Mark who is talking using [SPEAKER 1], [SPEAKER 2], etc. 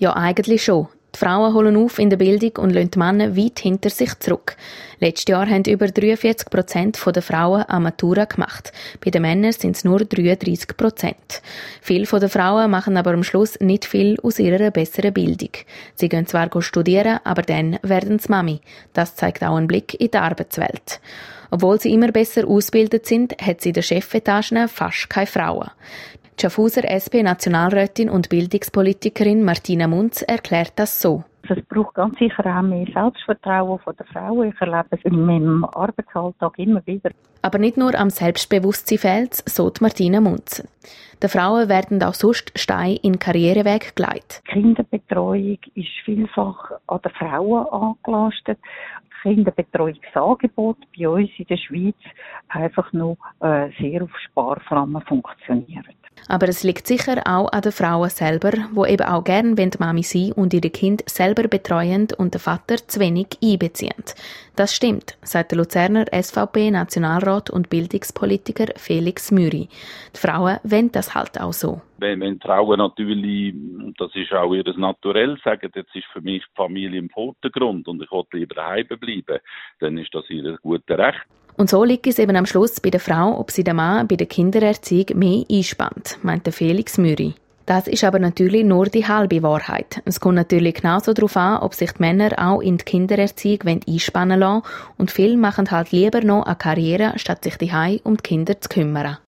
[SPEAKER 1] Ja, eigentlich schon. Die Frauen holen auf in der Bildung und lassen die Männer weit hinter sich zurück. Letztes Jahr haben über 43% der Frauen eine Matura gemacht. Bei den Männern sind es nur 33%. Viele der Frauen machen aber am Schluss nicht viel aus ihrer besseren Bildung. Sie gehen zwar studieren, aber dann werden sie Mami. Das zeigt auch ein Blick in die Arbeitswelt. Obwohl sie immer besser ausgebildet sind, hat sie in der Chefetage fast keine Frauen. Die Schaffhauser SP-Nationalrätin und Bildungspolitikerin Martina Munz erklärt das so.
[SPEAKER 2] Es braucht ganz sicher auch mehr Selbstvertrauen von der Frau. Ich erlebe es in meinem Arbeitsalltag immer wieder.
[SPEAKER 1] Aber nicht nur am Selbstbewusstsein fehlt es, so Martina Munz. Den Frauen werden auch sonst Steine in den Karriereweg gelegt.
[SPEAKER 2] Die Kinderbetreuung ist vielfach an den Frauen angelastet. Kinderbetreuungsangebot bei uns in der Schweiz einfach nur sehr auf Sparflammen funktionieren.
[SPEAKER 1] Aber es liegt sicher auch an den Frauen selber, die eben auch gerne Mami sein und ihre Kinder selber betreuen und den Vater zu wenig einbeziehen. Das stimmt, sagt der Luzerner SVP-Nationalrat und Bildungspolitiker Felix Müri. Die Frauen wollen das halt auch so.
[SPEAKER 3] Wenn Frauen natürlich, das ist auch ihr Naturell, sagen, jetzt ist für mich die Familie im Vordergrund und ich will lieber daheim bleiben, dann ist das ihr gutes Recht.
[SPEAKER 1] Und so liegt es eben am Schluss bei der Frau, ob sie den Mann bei der Kindererziehung mehr einspannt, meint der Felix Müri. Das ist aber natürlich nur die halbe Wahrheit. Es kommt natürlich genauso darauf an, ob sich die Männer auch in die Kindererziehung einspannen lassen. Und viele machen halt lieber noch eine Karriere, statt sich daheim um die Kinder zu kümmern.